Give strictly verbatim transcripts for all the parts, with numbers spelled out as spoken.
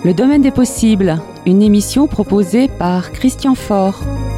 Le domaine des possibles, une émission proposée par Christian Faure.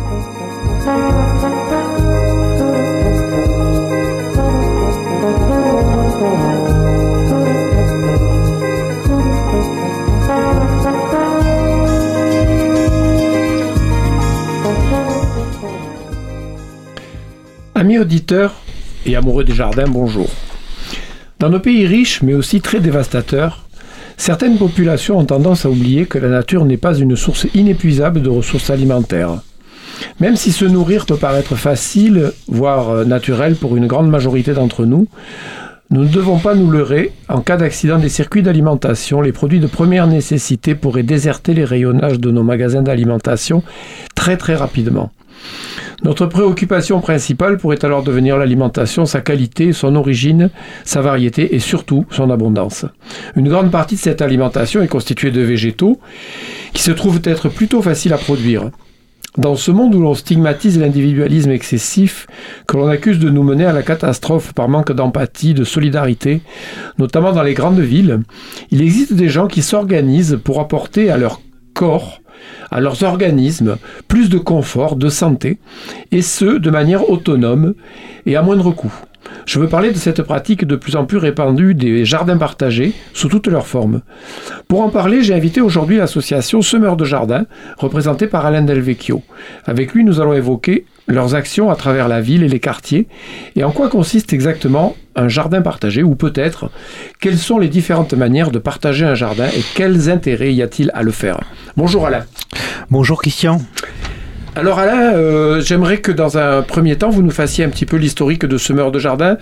Amis auditeurs et amoureux des jardins, bonjour. Dans nos pays riches, mais aussi très dévastateurs, certaines populations ont tendance à oublier que la nature n'est pas une source inépuisable de ressources alimentaires. Même si se nourrir peut paraître facile, voire naturel pour une grande majorité d'entre nous, nous ne devons pas nous leurrer. En cas d'accident des circuits d'alimentation, les produits de première nécessité pourraient déserter les rayonnages de nos magasins d'alimentation très très rapidement. Notre préoccupation principale pourrait alors devenir l'alimentation, sa qualité, son origine, sa variété et surtout son abondance. Une grande partie de cette alimentation est constituée de végétaux qui se trouvent être plutôt faciles à produire. Dans ce monde où l'on stigmatise l'individualisme excessif, que l'on accuse de nous mener à la catastrophe par manque d'empathie, de solidarité, notamment dans les grandes villes, il existe des gens qui s'organisent pour apporter à leur corps, à leurs organismes, plus de confort, de santé, et ce, de manière autonome et à moindre coût. Je veux parler de cette pratique de plus en plus répandue des jardins partagés, sous toutes leurs formes. Pour en parler, j'ai invité aujourd'hui l'association Semeurs de Jardins, représentée par Alain Delvecchio. Avec lui, nous allons évoquer leurs actions à travers la ville et les quartiers, et en quoi consiste exactement un jardin partagé, ou peut-être, quelles sont les différentes manières de partager un jardin et quels intérêts y a-t-il à le faire. Bonjour Alain. Bonjour Christian. Alors Alain, euh, j'aimerais que dans un premier temps, vous nous fassiez un petit peu l'historique de Semeurs de Jardins.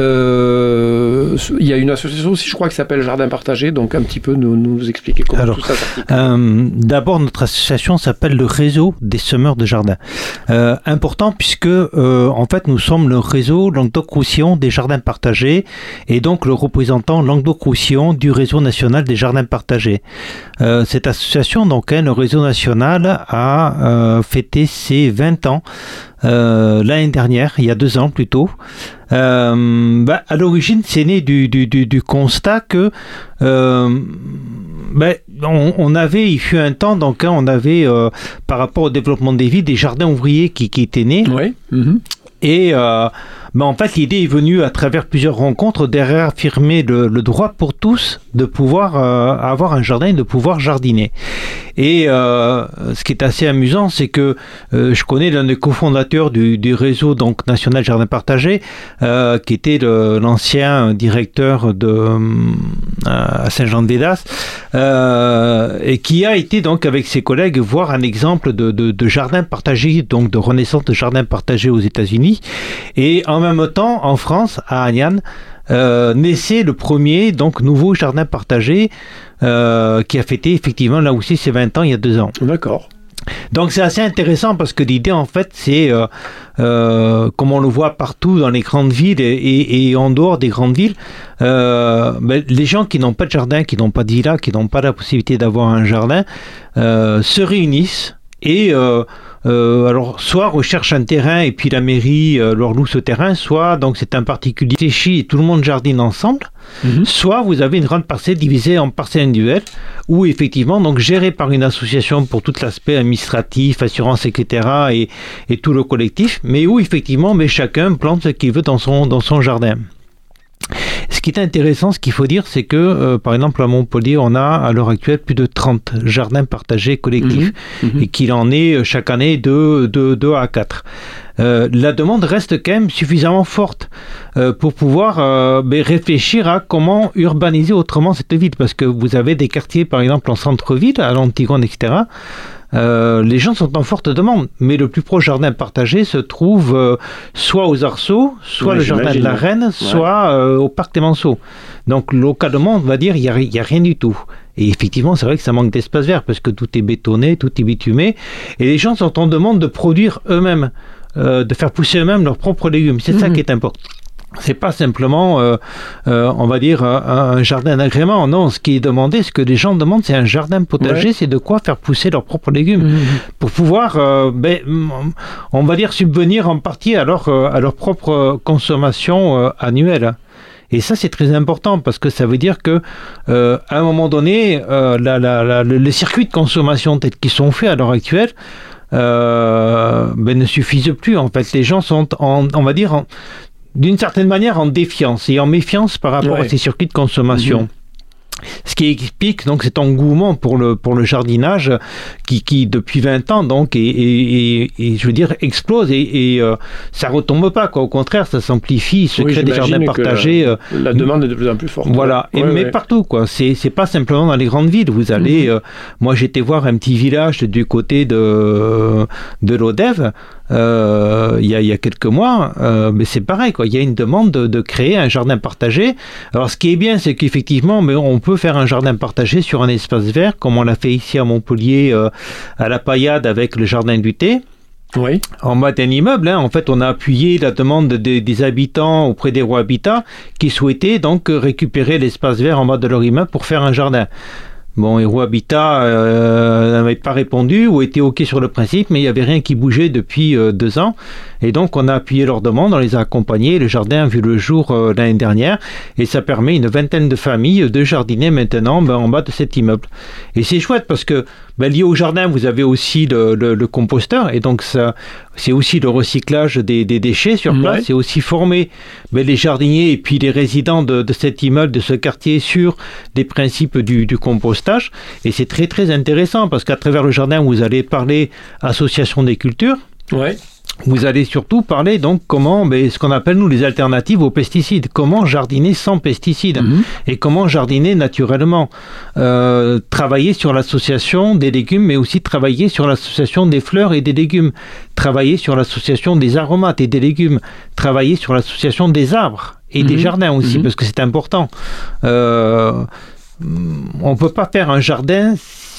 Euh, il y a une association aussi, je crois, qui s'appelle Jardin Partagé, donc un petit peu nous, nous expliquer comment Alors, tout ça s'articule. Euh, d'abord, notre association s'appelle le Réseau des Semeurs de Jardins. Euh, important puisque, euh, en fait, nous sommes le réseau Languedoc-Roussillon des Jardins Partagés et donc le représentant Languedoc-Roussillon du Réseau National des Jardins Partagés. Euh, cette association, donc, hein, le Réseau National, a euh, fêté ses vingt ans euh, l'année dernière, il y a deux ans plutôt. Euh, bah, à l'origine, c'est né du, du, du, du constat que euh, bah, on, on avait, il fut un temps, donc hein, on avait euh, par rapport au développement des villes, des jardins ouvriers qui, qui étaient nés. Oui. Mm-hmm. Et euh, ben en fait, l'idée est venue à travers plusieurs rencontres de réaffirmer le, le droit pour tous de pouvoir euh, avoir un jardin et de pouvoir jardiner. Et euh, ce qui est assez amusant, c'est que euh, je connais l'un des cofondateurs du, du réseau donc national Jardin Partagé, euh, qui était le, l'ancien directeur de euh, à Saint-Jean-de-Védas, euh, et qui a été donc avec ses collègues voir un exemple de, de, de jardin partagé, donc de renaissance de jardin partagé aux États-Unis. Et en même temps, en France, à Agnan, euh, naissait le premier donc nouveau jardin partagé euh, qui a fêté effectivement là aussi ses vingt ans il y a deux ans. D'accord. Donc c'est assez intéressant parce que l'idée en fait c'est, euh, euh, comme on le voit partout dans les grandes villes et, et, et en dehors des grandes villes, euh, ben, les gens qui n'ont pas de jardin, qui n'ont pas de villa, qui n'ont pas la possibilité d'avoir un jardin, euh, se réunissent et euh, Euh, alors, soit recherche un terrain et puis la mairie euh, leur loue ce terrain, soit donc c'est un particulier fléchi et tout le monde jardine ensemble, mmh. soit vous avez une grande parcelle divisée en parcelles individuelles ou effectivement donc gérée par une association pour tout l'aspect administratif, assurance, et cetera et, et tout le collectif, mais où effectivement mais chacun plante ce qu'il veut dans son, dans son jardin. Ce qui est intéressant, ce qu'il faut dire, c'est que, euh, par exemple, à Montpellier, on a à l'heure actuelle plus de trente jardins partagés collectifs mmh, mmh. et qu'il en est chaque année de deux à quatre. Euh, la demande reste quand même suffisamment forte euh, pour pouvoir euh, ben, réfléchir à comment urbaniser autrement cette ville, parce que vous avez des quartiers, par exemple, en centre-ville, à l'Antigone, et cetera, Euh, les gens sont en forte demande, mais le plus proche jardin partagé se trouve euh, soit aux Arceaux, soit ouais, le jardin de la Reine, ouais. soit euh, au parc Clémenceau. Donc localement, on va dire, il n'y a, a rien du tout. Et effectivement, c'est vrai que ça manque d'espace vert parce que tout est bétonné, tout est bitumé, et les gens sont en demande de produire eux-mêmes, euh, de faire pousser eux-mêmes leurs propres légumes. C'est mmh. ça qui est important. C'est pas simplement, euh, euh, on va dire, un, un jardin d'agrément. Non, ce qui est demandé, ce que les gens demandent, c'est un jardin potager, ouais. c'est de quoi faire pousser leurs propres légumes. Mmh. Pour pouvoir, euh, ben, on va dire, subvenir en partie à leur, à leur propre consommation euh, annuelle. Et ça, c'est très important parce que ça veut dire que euh, à un moment donné, euh, la, la, la, le, les circuits de consommation tels qu'ils sont faits à l'heure actuelle euh, ben, ne suffisent plus. En fait, les gens sont, en, on va dire, en, d'une certaine manière, en défiance et en méfiance par rapport ouais. à ces circuits de consommation. Mmh. Ce qui explique donc cet engouement pour le pour le jardinage qui qui depuis vingt ans donc et et, et, et je veux dire explose et, et euh, ça retombe pas quoi, au contraire ça s'amplifie, il se oui, crée des jardins partagés. La, euh, la demande est de plus en plus forte. Voilà, ouais. et, ouais, mais ouais. partout quoi. C'est c'est pas simplement dans les grandes villes. Vous allez, mmh. euh, moi j'étais voir un petit village du côté de de l'Odève. Euh, il y a il y a quelques mois, euh, mais c'est pareil quoi. Il y a une demande de, de créer un jardin partagé. Alors ce qui est bien, c'est qu'effectivement, mais on peut faire un jardin partagé sur un espace vert, comme on l'a fait ici à Montpellier, euh, à la Paillade avec le jardin du thé. Oui. En bas d'un immeuble, hein. En fait, on a appuyé la demande des, des habitants auprès des Rois Habitat qui souhaitaient donc récupérer l'espace vert en bas de leur immeuble pour faire un jardin. Bon, Héros Habitat euh, n'avait pas répondu ou était OK sur le principe, mais il n'y avait rien qui bougeait depuis euh, deux ans. Et donc, on a appuyé leur demande, on les a accompagnés. Le jardin a vu le jour euh, l'année dernière et ça permet une vingtaine de familles de jardiner maintenant ben, en bas de cet immeuble. Et c'est chouette parce que ben, lié au jardin, vous avez aussi le, le, le composteur et donc ça, c'est aussi le recyclage des, des déchets sur place. Ouais. C'est aussi former ben, les jardiniers et puis les résidents de, de cet immeuble, de ce quartier sur les principes du, du compostage. Et c'est très très intéressant parce qu'à travers le jardin, vous allez parler association des cultures. Ouais. Vous allez surtout parler donc comment, ben, ce qu'on appelle nous les alternatives aux pesticides, comment jardiner sans pesticides mmh. et comment jardiner naturellement. Euh, travailler sur l'association des légumes, mais aussi travailler sur l'association des fleurs et des légumes, travailler sur l'association des aromates et des légumes, travailler sur l'association des arbres et mmh. des jardins aussi, mmh. parce que c'est important. Euh, on ne peut pas faire un jardin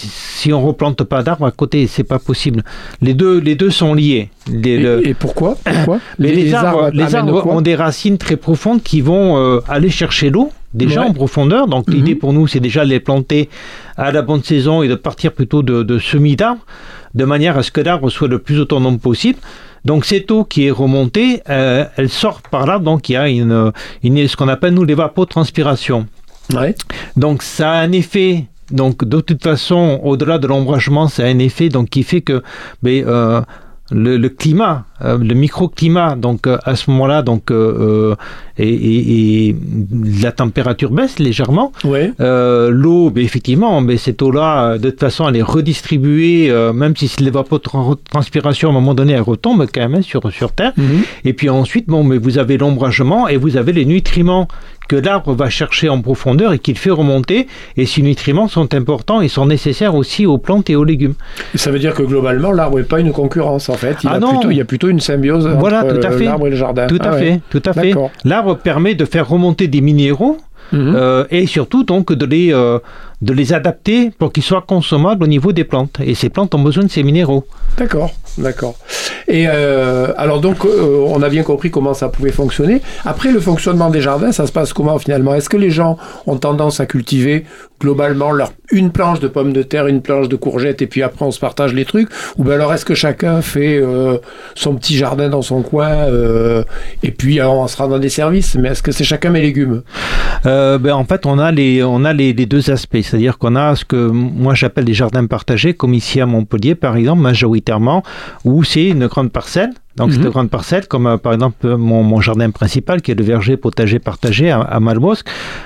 si on ne replante pas d'arbres à côté, c'est pas possible. Les deux, les deux sont liés. Les, et, le... et pourquoi, pourquoi les, les, les arbres, arbres, les arbres ont des racines très profondes qui vont euh, aller chercher l'eau, déjà ouais. en profondeur. Donc mm-hmm. l'idée pour nous, c'est déjà de les planter à la bonne saison et de partir plutôt de, de semis d'arbres, de manière à ce que l'arbre soit le plus autonome possible. Donc cette eau qui est remontée, euh, elle sort par là, donc il y a une, une, ce qu'on appelle nous l'évapotranspiration. Ouais. Donc ça a un effet. Donc de toute façon, au-delà de l'ombragement, ça a un effet donc qui fait que ben, euh, le, le climat, euh, le microclimat, donc euh, à ce moment-là, donc euh, et, et, et la température baisse légèrement. Ouais. Euh, l'eau, ben, effectivement, ben, cette eau-là, de toute façon, elle est redistribuée, euh, même si l'évapotranspiration à un moment donné, elle retombe quand même hein, sur sur terre. Mm-hmm. Et puis ensuite, bon, mais vous avez l'ombragement et vous avez les nutriments que l'arbre va chercher en profondeur et qu'il fait remonter. Et ces nutriments sont importants et sont nécessaires aussi aux plantes et aux légumes. Et ça veut dire que globalement, l'arbre n'est pas une concurrence en fait. Il, ah a non. Plutôt, il y a plutôt une symbiose voilà, entre tout à fait. l'arbre et le jardin. Tout à ah, fait, ouais. tout à fait. L'arbre permet de faire remonter des minéraux. Mmh. Euh, et surtout donc de les, euh, de les adapter pour qu'ils soient consommables au niveau des plantes. Et ces plantes ont besoin de ces minéraux. D'accord, d'accord. Et euh, alors donc, euh, on a bien compris comment ça pouvait fonctionner. Après, le fonctionnement des jardins, ça se passe comment finalement ? Est-ce que les gens ont tendance à cultiver globalement leur, une planche de pommes de terre, une planche de courgettes, et puis après on se partage les trucs ? Ou bien alors est-ce que chacun fait euh, son petit jardin dans son coin, euh, et puis alors, on se rend dans des services ? Mais est-ce que c'est chacun mes légumes ? Euh, ben, en fait, on a, les, on a les, les deux aspects. C'est-à-dire qu'on a ce que moi j'appelle les jardins partagés, comme ici à Montpellier, par exemple, majoritairement, où c'est une grande parcelle. Donc, mm-hmm. cette grande parcelle, comme euh, par exemple mon, mon jardin principal, qui est le verger potager partagé à, à Malbosc,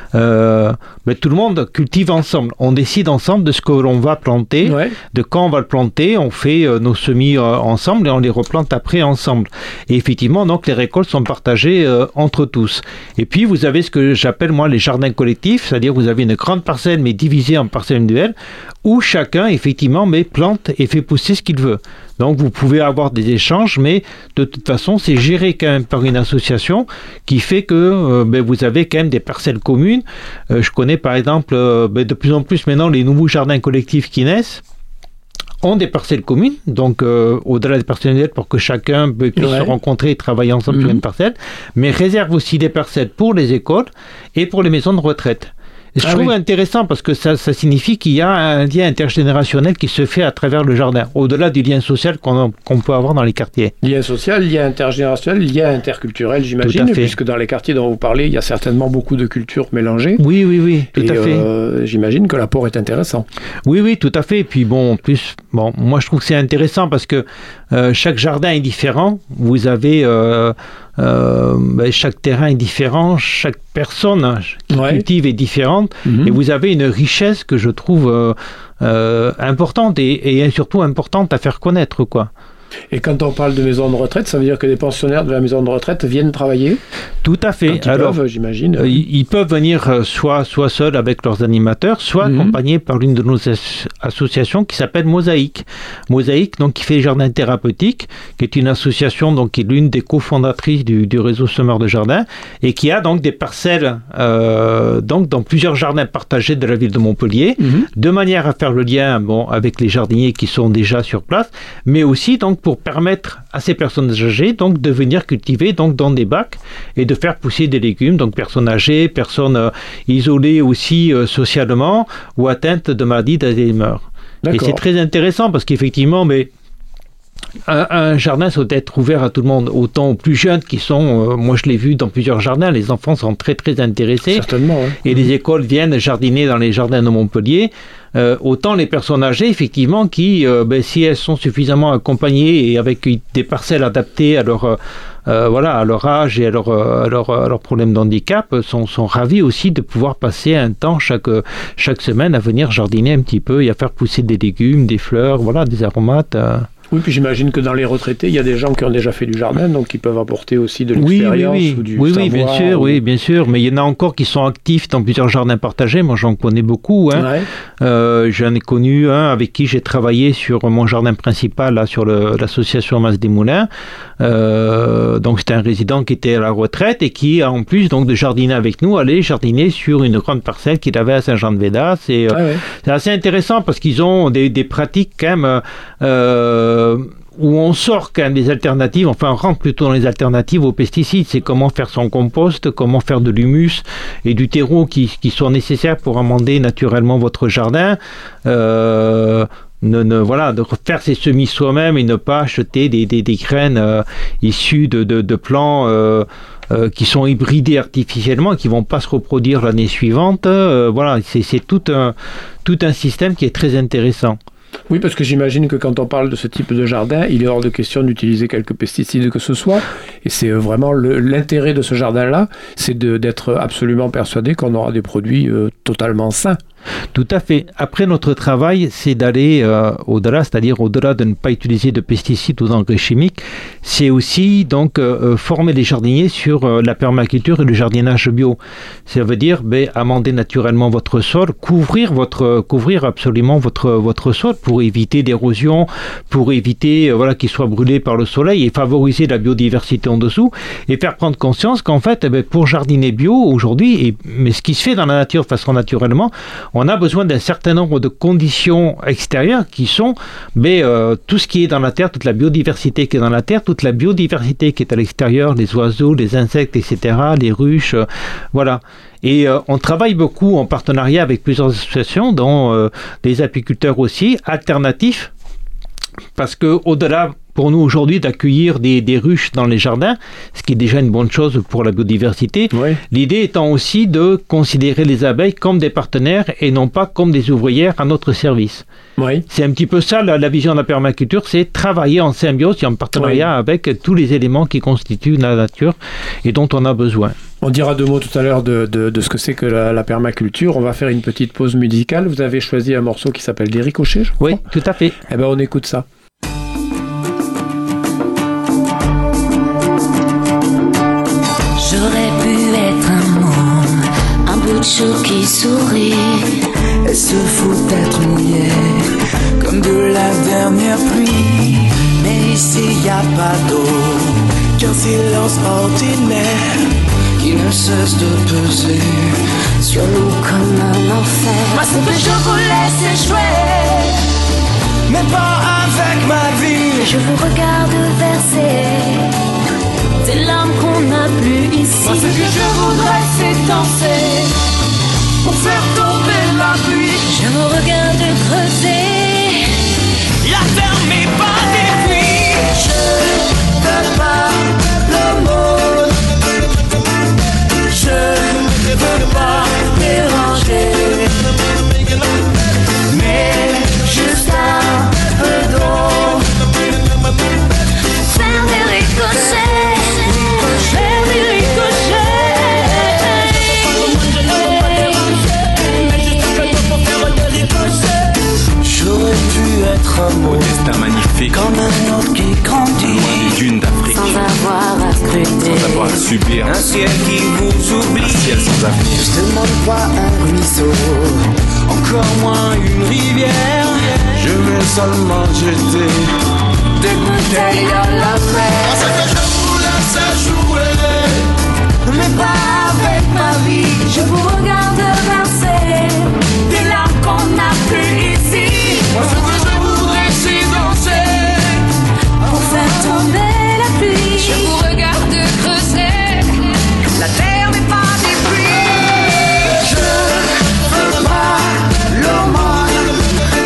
euh, ben, tout le monde cultive ensemble. On décide ensemble de ce que l'on va planter, ouais. de quand on va le planter. On fait euh, nos semis euh, ensemble et on les replante après ensemble. Et effectivement, donc, les récoltes sont partagées euh, entre tous. Et puis, vous avez ce que j'appelle, moi, les jardins collectifs, c'est-à-dire vous avez une grande parcelle, mais divisée en parcelles individuelles, où chacun, effectivement, mais plante et fait pousser ce qu'il veut. Donc, vous pouvez avoir des échanges, mais de toute façon, c'est géré quand même par une association qui fait que euh, ben, vous avez quand même des parcelles communes. Euh, je connais par exemple, euh, ben, de plus en plus maintenant, les nouveaux jardins collectifs qui naissent ont des parcelles communes, donc euh, au-delà des parcelles individuelles pour que chacun puisse ouais. se rencontrer et travailler ensemble mmh. sur une parcelle, mais réserve aussi des parcelles pour les écoles et pour les maisons de retraite. Et je ah trouve oui. intéressant parce que ça, ça signifie qu'il y a un lien intergénérationnel qui se fait à travers le jardin, au-delà du lien social qu'on, qu'on peut avoir dans les quartiers. Lien social, lien intergénérationnel, lien interculturel, j'imagine, puisque dans les quartiers dont vous parlez, il y a certainement beaucoup de cultures mélangées. Oui, oui, oui, tout et, à fait. Euh, j'imagine que l'apport est intéressant. Oui, oui, tout à fait. Et puis bon, en plus, bon, moi je trouve que c'est intéressant parce que euh, chaque jardin est différent. Vous avez euh, euh, ben, chaque terrain est différent, chaque personne qui ouais. cultive est différente, mm-hmm. et vous avez une richesse que je trouve euh, euh, importante et, et surtout importante à faire connaître, quoi. Et quand on parle de maison de retraite, ça veut dire que les pensionnaires de la maison de retraite viennent travailler ? Tout à fait. Quand ils Alors, peuvent, j'imagine. Euh, ils, ils peuvent venir euh, soit, soit seuls avec leurs animateurs, soit mm-hmm. accompagnés par l'une de nos as- associations qui s'appelle Mosaïque. Mosaïque, donc, qui fait les jardins thérapeutiques, qui est une association donc, qui est l'une des cofondatrices du, du réseau Semeurs de Jardins et qui a donc des parcelles euh, donc, dans plusieurs jardins partagés de la ville de Montpellier, mm-hmm. de manière à faire le lien bon, avec les jardiniers qui sont déjà sur place, mais aussi donc, pour permettre à ces personnes âgées donc, de venir cultiver donc, dans des bacs et de faire pousser des légumes, donc personnes âgées, personnes euh, isolées aussi euh, socialement ou atteintes de maladies d'Alzheimer. Et c'est très intéressant parce qu'effectivement, mais Un, un jardin doit être ouvert à tout le monde, autant aux plus jeunes qui sont, euh, moi je l'ai vu dans plusieurs jardins, les enfants sont très très intéressés. Certainement. Hein. Et les écoles viennent jardiner dans les jardins de Montpellier. Euh, autant les personnes âgées, effectivement, qui, euh, ben, si elles sont suffisamment accompagnées et avec des parcelles adaptées à leur, euh, voilà, à leur âge et à leur, à leur, à leur problème d'handicap, sont, sont ravis aussi de pouvoir passer un temps chaque, chaque semaine à venir jardiner un petit peu et à faire pousser des légumes, des fleurs, voilà, des aromates. Euh. Oui, puis j'imagine que dans les retraités, il y a des gens qui ont déjà fait du jardin, donc qui peuvent apporter aussi de l'expérience oui, oui, oui. ou du oui, savoir. Oui, bien sûr, ou... oui, bien sûr. Mais il y en a encore qui sont actifs dans plusieurs jardins partagés. Moi, j'en connais beaucoup. Hein. Ouais. Euh, j'en ai connu un avec qui j'ai travaillé sur mon jardin principal, là, sur le, l'association Mas des Moulins. Euh, donc, c'était un résident qui était à la retraite et qui, en plus donc, de jardiner avec nous, allait jardiner sur une grande parcelle qu'il avait à Saint-Jean-de-Védas. Et, euh, ah ouais. C'est assez intéressant parce qu'ils ont des, des pratiques quand même... Euh, où on sort quand même des alternatives, enfin on rentre plutôt dans les alternatives aux pesticides, c'est comment faire son compost, comment faire de l'humus et du terreau qui, qui sont nécessaires pour amender naturellement votre jardin. Euh, Ne, ne, voilà, de refaire ses semis soi-même et ne pas acheter des, des, des graines euh, issues de, de, de plants euh, euh, qui sont hybridés artificiellement et qui ne vont pas se reproduire l'année suivante. Euh, voilà, c'est, c'est tout un, tout un système qui est très intéressant. Oui, parce que j'imagine que quand on parle de ce type de jardin, il est hors de question d'utiliser quelques pesticides que ce soit. Et c'est vraiment le, l'intérêt de ce jardin-là, c'est de, d'être absolument persuadé qu'on aura des produits euh, totalement sains. Tout à fait. Après, notre travail, c'est d'aller euh, au-delà, c'est-à-dire au-delà de ne pas utiliser de pesticides ou d'engrais chimiques. C'est aussi donc euh, former les jardiniers sur euh, la permaculture et le jardinage bio. Ça veut dire ben, amender naturellement votre sol, couvrir votre, couvrir absolument votre votre sol pour éviter l'érosion, pour éviter euh, voilà qu'il soit brûlé par le soleil et favoriser la biodiversité en dessous et faire prendre conscience qu'en fait, eh ben, pour jardiner bio aujourd'hui, et, mais ce qui se fait dans la nature de façon naturellement, on a besoin d'un certain nombre de conditions extérieures qui sont mais, euh, tout ce qui est dans la terre, toute la biodiversité qui est dans la terre, toute la biodiversité qui est à l'extérieur, les oiseaux, les insectes, et cetera, les ruches, euh, voilà. Et euh, on travaille beaucoup en partenariat avec plusieurs associations, dont euh, des apiculteurs aussi, alternatifs, parce que au-delà pour nous aujourd'hui d'accueillir des, des ruches dans les jardins, ce qui est déjà une bonne chose pour la biodiversité. Oui. L'idée étant aussi de considérer les abeilles comme des partenaires et non pas comme des ouvrières à notre service. Oui. C'est un petit peu ça la, la vision de la permaculture, c'est travailler en symbiose et en partenariat oui. avec tous les éléments qui constituent la nature et dont on a besoin. On dira deux mots tout à l'heure de, de, de ce que c'est que la, la permaculture. On va faire une petite pause musicale. Vous avez choisi un morceau qui s'appelle Des Ricochets, je crois. Oui, tout à fait. Eh bien, on écoute ça. J'aurais pu être un môme, un bout de chou qui sourit et se fout d'être mouillé comme de la dernière pluie. Mais ici y a pas d'eau qu'un silence ordinaire qui ne cesse de peser sur l'eau comme un enfer. Moi c'est que je vous laisse échouer, mais pas avec ma vie. Je vous regarde verser des larmes qu'on n'a plus ici. Moi ce que je voudrais c'est danser pour faire tomber la pluie. Je me regarde creuser. La terre n'est pas détruite. Je veux pas le monde. Je veux pas déranger. Mais juste un peu d'eau. Faire des ricochets. Faire des ricochets. J'aurais pu être un mot, destin magnifique, comme un autre qui grandit, loin des dunes d'Afrique, Sans avoir à scruter. sans avoir à subir un ciel qui vous oublie. un ciel sans avenir. Je demande pas un ruisseau, encore moins une rivière. Je vais seulement jeter des bouteilles à la mer. Parce que je vous laisse jouer, mais pas avec ma vie. Je vous regarde verser des larmes qu'on n'a plus ici. Moi ce que je voudrais c'est danser Pour faire tomber la pluie. Je vous regarde creuser. La terre n'est pas détruite. Je veux pas l'aumône.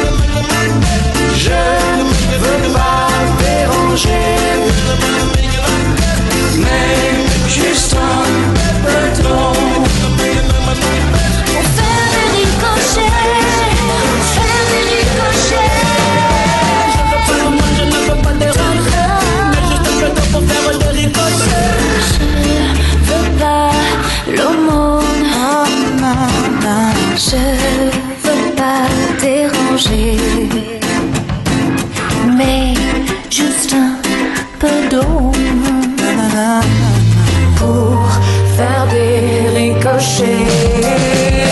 Je veux pas déranger. Mais juste un peu d'eau. Pour faire des ricochets. Faire des ricochets. Je ne veux pas déranger. Mais juste un peu d'eau pour faire des ricochets. Je veux pas l'aumône. Je veux pas déranger. Mais juste un peu d'eau. Pour faire des ricochets.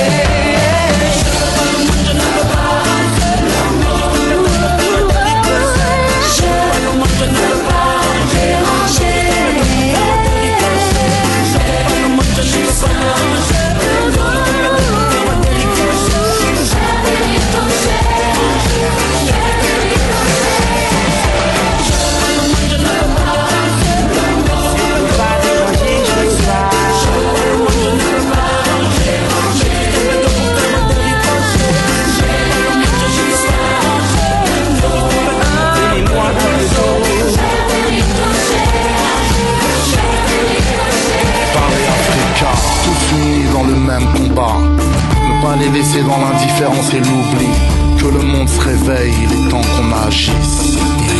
Dans le même combat, ne pas les laisser dans l'indifférence et l'oubli. Que le monde se réveille, il est temps qu'on agisse.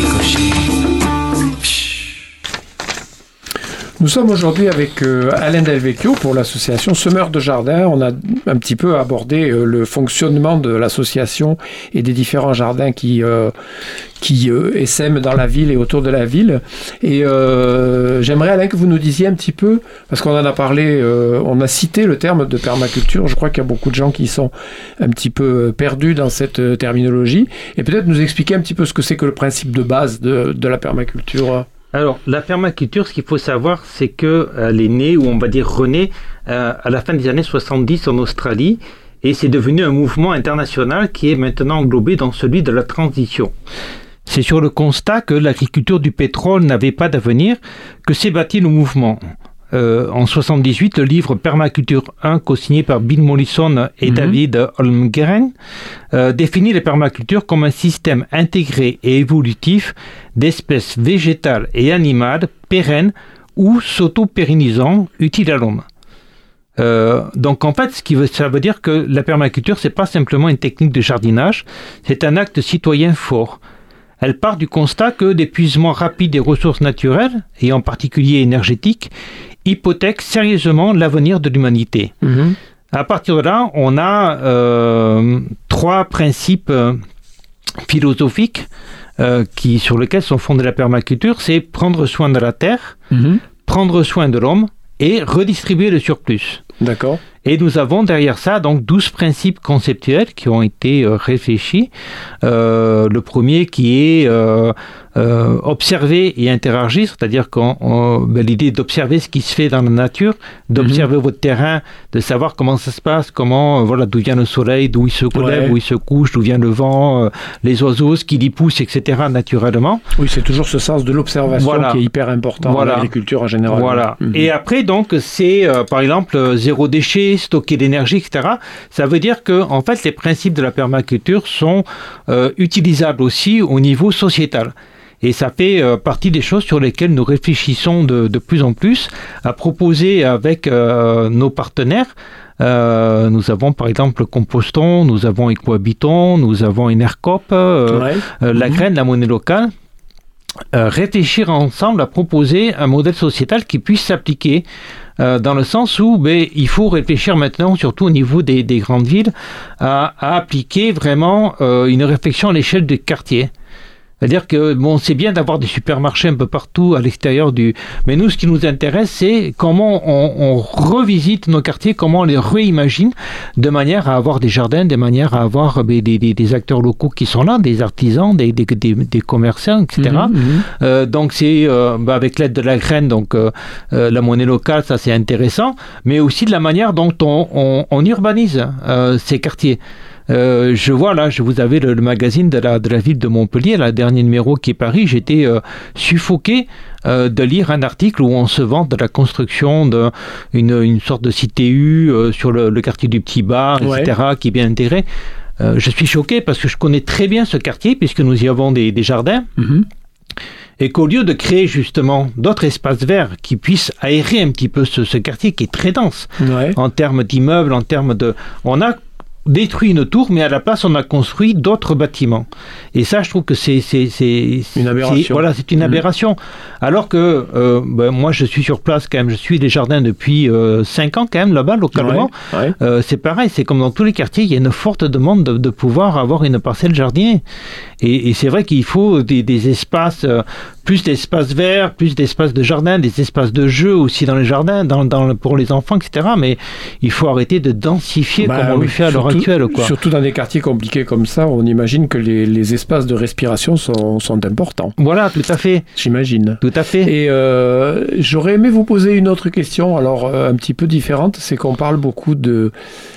Nous sommes aujourd'hui avec euh, Alain Del Vecchio pour l'association Semeurs de Jardins. On a un petit peu abordé euh, le fonctionnement de l'association et des différents jardins qui, euh, qui euh, essaiment dans la ville et autour de la ville. Et euh, j'aimerais, Alain, que vous nous disiez un petit peu, parce qu'on en a parlé, euh, on a cité le terme de permaculture. Je crois qu'il y a beaucoup de gens qui sont un petit peu perdus dans cette euh, terminologie. Et peut-être nous expliquer un petit peu ce que c'est que le principe de base de, de la permaculture. Alors, la permaculture, ce qu'il faut savoir, c'est qu'elle euh, est née, ou on va dire renée, euh, à la fin des années soixante-dix en Australie, et c'est devenu un mouvement international qui est maintenant englobé dans celui de la transition. C'est sur le constat que l'agriculture du pétrole n'avait pas d'avenir que s'est bâti le mouvement. Euh, en soixante-dix-huit, le livre Permaculture un, co-signé par Bill Mollison et mmh. David Holmgren, euh, définit la permaculture comme un système intégré et évolutif d'espèces végétales et animales pérennes ou s'auto-pérennisant, utiles à l'homme. Euh, donc en fait, ce qui veut, ça veut dire que la permaculture, c'est pas simplement une technique de jardinage, c'est un acte citoyen fort. Elle part du constat que l'épuisement rapide des ressources naturelles, et en particulier énergétiques, hypothèque sérieusement l'avenir de l'humanité. Mmh. À partir de là, on a euh, trois principes euh, philosophiques euh, qui, sur lesquels sont fondées la permaculture. C'est prendre soin de la terre, mmh. prendre soin de l'homme et redistribuer le surplus. D'accord. Et nous avons derrière ça donc douze principes conceptuels qui ont été euh, réfléchis. Euh, le premier qui est euh, euh, observer et interagir, c'est-à-dire que ben, l'idée d'observer ce qui se fait dans la nature, d'observer mmh. votre terrain, de savoir comment ça se passe, comment, euh, voilà, d'où vient le soleil, d'où il se lève, ouais. d'où il se couche, d'où vient le vent, euh, les oiseaux, ce qui y pousse, et cetera, naturellement. Oui, c'est toujours ce sens de l'observation voilà. qui est hyper important voilà. dans l'agriculture en général. Voilà. Mmh. Et après, donc, c'est, euh, par exemple, euh, zéro déchet, stocker l'énergie, et cetera. Ça veut dire que, en fait, les principes de la permaculture sont euh, utilisables aussi au niveau sociétal. Et ça fait euh, partie des choses sur lesquelles nous réfléchissons de, de plus en plus à proposer avec euh, nos partenaires. Euh, nous avons par exemple Compostons, nous avons Ecohabitons, nous avons Enercop, euh, ouais. euh, la mmh. graine, la monnaie locale. Euh, réfléchir ensemble à proposer un modèle sociétal qui puisse s'appliquer euh, dans le sens où ben, il faut réfléchir maintenant, surtout au niveau des, des grandes villes, à, à appliquer vraiment euh, une réflexion à l'échelle des quartiers. C'est-à-dire que bon, c'est bien d'avoir des supermarchés un peu partout à l'extérieur du... Mais nous, ce qui nous intéresse, c'est comment on, on revisite nos quartiers, comment on les réimagine de manière à avoir des jardins, de manière à avoir des, des, des acteurs locaux qui sont là, des artisans, des, des, des, des commerçants, et cetera. Mmh, mmh. Euh, donc c'est euh, bah, avec l'aide de la graine, donc euh, euh, la monnaie locale, ça c'est intéressant, mais aussi de la manière dont on, on, on urbanise euh, ces quartiers. Euh, je vois là, je vous avais le, le magazine de la, de la ville de Montpellier, le dernier numéro qui est paru, j'étais euh, suffoqué euh, de lire un article où on se vante de la construction d'une une sorte de C T U euh, sur le, le quartier du Petit Bar, ouais. et cetera, qui est bien intégré. Euh, je suis choqué parce que je connais très bien ce quartier puisque nous y avons des, des jardins. Mm-hmm. Et qu'au lieu de créer justement d'autres espaces verts qui puissent aérer un petit peu ce, ce quartier qui est très dense, ouais. en termes d'immeubles, en termes de... On a détruit une tour, mais à la place, on a construit d'autres bâtiments. Et ça, je trouve que c'est... c'est, c'est une aberration. C'est, voilà, c'est une aberration. Mmh. Alors que, euh, ben, moi, je suis sur place quand même, je suis des jardins depuis euh, cinq ans quand même, là-bas, localement. Ouais, ouais. Euh, c'est pareil, c'est comme dans tous les quartiers, il y a une forte demande de, de pouvoir avoir une parcelle jardinier. Et, et c'est vrai qu'il faut des, des espaces... Euh, plus d'espaces verts, plus d'espaces de jardin, des espaces de jeu aussi dans les jardins, dans, dans, pour les enfants, et cetera. Mais il faut arrêter de densifier bah, comme on oui, le fait à l'heure actuelle. Quoi. Surtout dans des quartiers compliqués comme ça, on imagine que les, les espaces de respiration sont, sont importants. Voilà, tout à fait. J'imagine. Tout à fait. Et euh, j'aurais aimé vous poser une autre question, alors euh, un petit peu différente, c'est qu'on parle beaucoup de,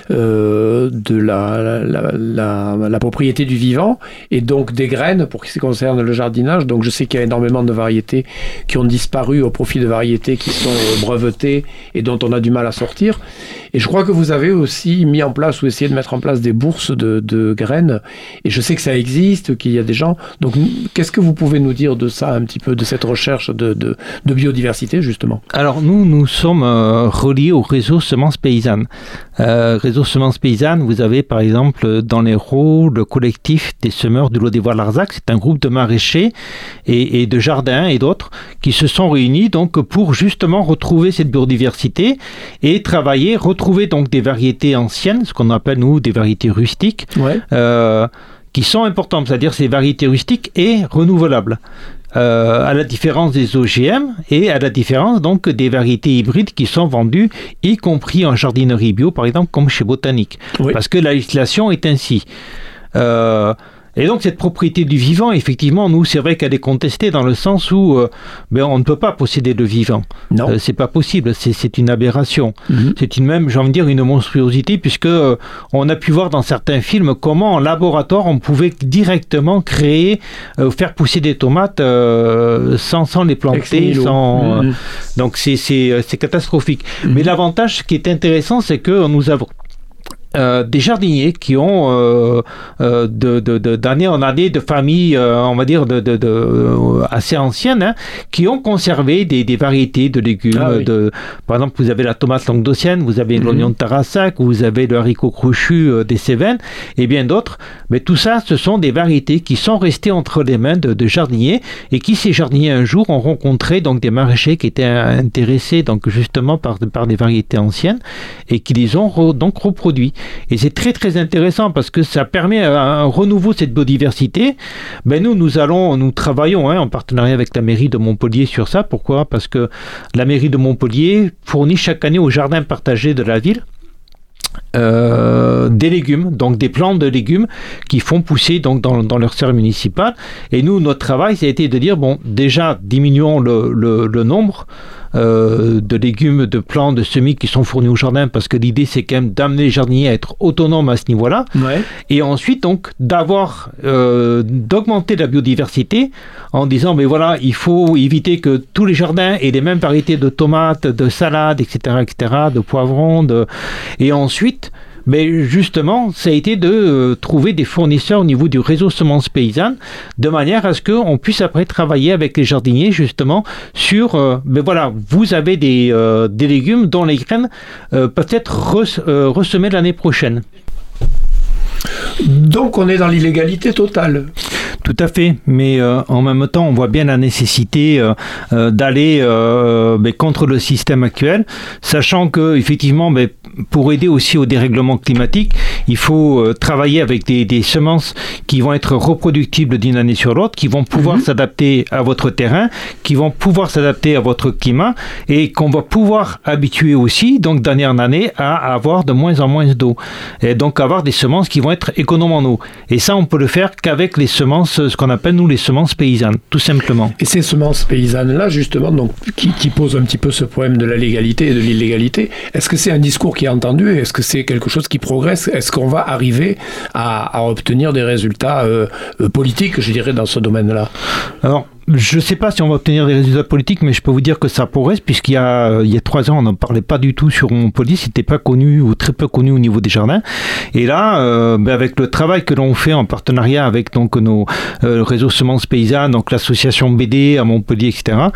euh, de la, la, la, la, la propriété du vivant et donc des graines pour ce qui concerne le jardinage. Donc je sais qu'il y a énormément de variétés qui ont disparu au profit de variétés qui sont brevetées et dont on a du mal à sortir. Et je crois que vous avez aussi mis en place ou essayé de mettre en place des bourses de, de graines. Et je sais que ça existe, qu'il y a des gens. Donc, qu'est-ce que vous pouvez nous dire de ça, un petit peu, de cette recherche de, de, de biodiversité, justement ? Alors, nous, nous sommes euh, reliés au réseau Semences Paysannes. Euh, réseau Semences Paysannes, vous avez, par exemple, dans l'Hérault, le collectif des semeurs du Lot-des-Voies-Larzac. C'est un groupe de maraîchers et, et de jardins et d'autres qui se sont réunis donc, pour justement retrouver cette biodiversité et travailler, retrouver donc des variétés anciennes, ce qu'on appelle nous des variétés rustiques, ouais. euh, qui sont importantes, c'est-à-dire ces variétés rustiques et renouvelables, euh, à la différence des O G M et à la différence donc des variétés hybrides qui sont vendues, y compris en jardinerie bio, par exemple, comme chez Botanique, oui. parce que la législation est ainsi. Euh, Et donc cette propriété du vivant, effectivement, nous, c'est vrai qu'elle est contestée dans le sens où euh, ben, on ne peut pas posséder le vivant. Non. Euh, c'est pas possible, c'est, c'est une aberration. Mm-hmm. C'est une même, j'ai envie de dire, une monstruosité, puisque euh, on a pu voir dans certains films comment en laboratoire on pouvait directement créer, euh, faire pousser des tomates euh, sans, sans les planter, sans. Mm-hmm. Euh, donc c'est, c'est, c'est catastrophique. Mm-hmm. Mais l'avantage, ce qui est intéressant, c'est que nous avons Euh, des jardiniers qui ont euh, euh, de, de, de, d'année en année de familles, euh, on va dire, de, de, de, euh, assez anciennes, hein, qui ont conservé des, des variétés de légumes. Ah, oui. de, par exemple, vous avez la tomate languedocienne, vous avez mm-hmm. l'oignon de Tarassac, vous avez le haricot crochu euh, des Cévennes, et bien d'autres. Mais tout ça, ce sont des variétés qui sont restées entre les mains de, de jardiniers et qui, ces jardiniers, un jour, ont rencontré donc, des maraîchers qui étaient intéressés donc, justement par, par des variétés anciennes et qui les ont re, donc reproduits. Et c'est très très intéressant parce que ça permet un renouveau de cette biodiversité. Ben nous, nous allons, nous travaillons hein, en partenariat avec la mairie de Montpellier sur ça. Pourquoi ? Parce que la mairie de Montpellier fournit chaque année au jardin partagé de la ville Euh, des légumes, donc des plantes de légumes qui font pousser donc dans, dans leur serre municipale. Et nous, notre travail, ça a été de dire, bon, déjà, diminuons le, le, le nombre Euh, de légumes, de plants, de semis qui sont fournis au jardin, parce que l'idée c'est quand même d'amener les jardiniers à être autonomes à ce niveau-là. Ouais. Et ensuite donc d'avoir euh, d'augmenter la biodiversité en disant mais voilà, il faut éviter que tous les jardins aient les mêmes variétés de tomates, de salades, et cetera, et cetera, de poivrons, de... et ensuite mais justement, ça a été de euh, trouver des fournisseurs au niveau du réseau semences paysannes, de manière à ce qu'on puisse après travailler avec les jardiniers justement sur, euh, ben voilà, vous avez des, euh, des légumes dont les graines euh, peuvent être res, euh, ressemées l'année prochaine. Donc on est dans l'illégalité totale. Tout à fait, mais euh, en même temps, on voit bien la nécessité euh, euh, d'aller euh, ben, contre le système actuel, sachant que effectivement, ben, pour aider aussi au dérèglement climatique, il faut euh, travailler avec des, des semences qui vont être reproductibles d'une année sur l'autre, qui vont pouvoir mmh. s'adapter à votre terrain, qui vont pouvoir s'adapter à votre climat, et qu'on va pouvoir habituer aussi, donc d'année en année, à avoir de moins en moins d'eau, et donc avoir des semences qui vont être économes en eau. Et ça, on peut le faire qu'avec les semences, ce qu'on appelle nous les semences paysannes, tout simplement. Et ces semences paysannes-là, justement, donc, qui, qui posent un petit peu ce problème de la légalité et de l'illégalité, est-ce que c'est un discours qui est entendu? Est-ce que c'est quelque chose qui progresse? Est-ce qu'on va arriver à, à obtenir des résultats euh, politiques, je dirais, dans ce domaine-là? Alors, je ne sais pas si on va obtenir des résultats politiques, mais je peux vous dire que ça progresse, puisqu'il y a, il y a trois ans, on n'en parlait pas du tout sur Montpellier, c'était pas connu ou très peu connu au niveau des jardins. Et là, euh, ben avec le travail que l'on fait en partenariat avec donc nos euh, réseaux semences paysannes, donc l'association B D à Montpellier, et cetera,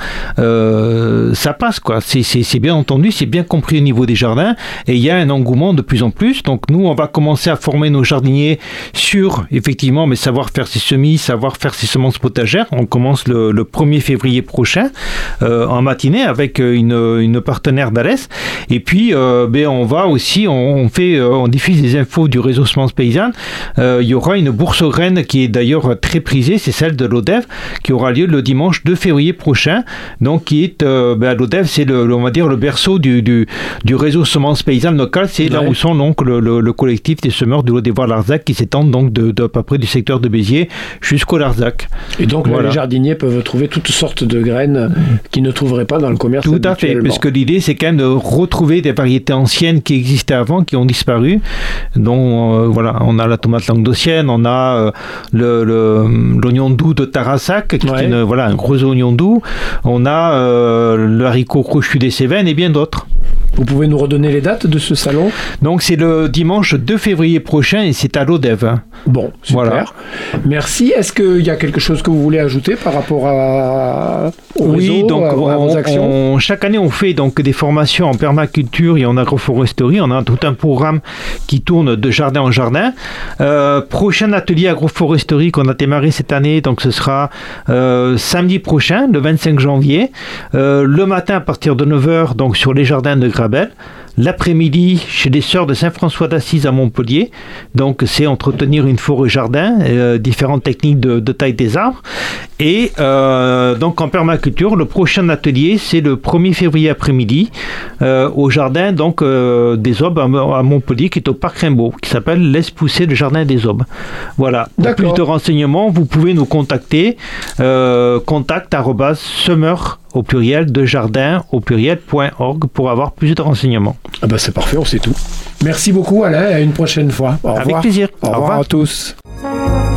euh, ça passe quoi. C'est, c'est, c'est bien entendu, c'est bien compris au niveau des jardins, et il y a un engouement de plus en plus. Donc nous, on va commencer à former nos jardiniers sur effectivement, mais savoir faire ses semis, savoir faire ses semences potagères. On commence le le premier février prochain euh, en matinée avec une, une partenaire d'Alès, et puis euh, ben, on va aussi on, on fait euh, on diffuse des infos du réseau semences paysannes. Euh, il y aura une bourse aux graines qui est d'ailleurs très prisée, c'est celle de l'O D E V qui aura lieu le dimanche deux février prochain, donc qui est euh, ben, l'O D E V c'est le, le, on va dire le berceau du, du, du réseau semences paysannes local, c'est ouais. là où sont donc le, le, le collectif des semeurs du Haut-des-Voirs-Larzac qui s'étend donc de, de, à peu près du secteur de Béziers jusqu'au Larzac. Et donc voilà. Les jardiniers peuvent trouver toutes sortes de graines qu'ils ne trouveraient pas dans le commerce. Tout à fait, parce que l'idée c'est quand même de retrouver des variétés anciennes qui existaient avant, qui ont disparu, dont euh, voilà, on a la tomate languedocienne, on a euh, le, le, l'oignon doux de Tarassac, qui ouais. est une, voilà, un gros oignon doux, on a euh, le haricot crochu des Cévennes et bien d'autres. Vous pouvez nous redonner les dates de ce salon? Donc c'est le dimanche deux février prochain et c'est à l'O D E V. Bon, super. Voilà. Merci. Est-ce qu'il y a quelque chose que vous voulez ajouter par rapport à, au oui, réseau, donc à, on, à vos actions? on, chaque année on fait donc des formations en permaculture et en agroforesterie. On a tout un programme qui tourne de jardin en jardin. Euh, prochain atelier agroforesterie qu'on a démarré cette année, donc ce sera euh, samedi prochain, le vingt-cinq janvier. Euh, le matin à partir de neuf heures, donc sur les jardins de Grabel. L'après-midi, chez les Sœurs de Saint-François d'Assise à Montpellier. Donc, c'est entretenir une forêt-jardin, euh, différentes techniques de, de taille des arbres. Et euh, donc, en permaculture, le prochain atelier, c'est le premier février après-midi, euh, au jardin donc, euh, des Aubes à, à Montpellier, qui est au Parc Rimbaud, qui s'appelle Laisse pousser le jardin des Aubes. Voilà. Pour plus de renseignements, vous pouvez nous contacter. Euh, contact arobase semeur au pluriel de jardin au pluriel point org pour avoir plus de renseignements. Ah bah c'est parfait, on sait tout. Merci beaucoup Alain, à une prochaine fois. Au revoir. Avec plaisir. Au revoir, Au revoir à tous.